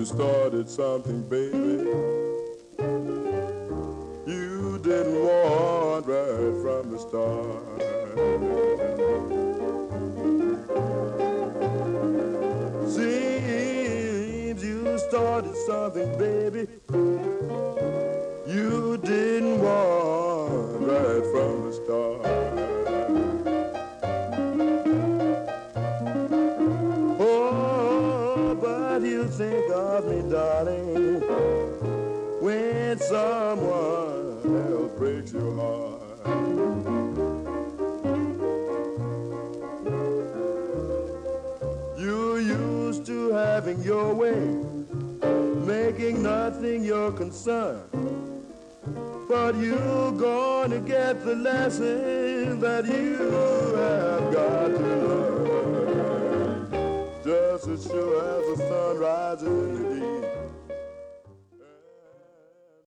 started something, baby, you didn't want right from the start. Seems you started something, baby, you didn't want right from the start. Oh, but you think of me, darling, when someone else breaks your heart. You used to having your way, making nothing your concern. But you're gonna get the lesson that you have got to learn. Just as sure as the sun rises in the east,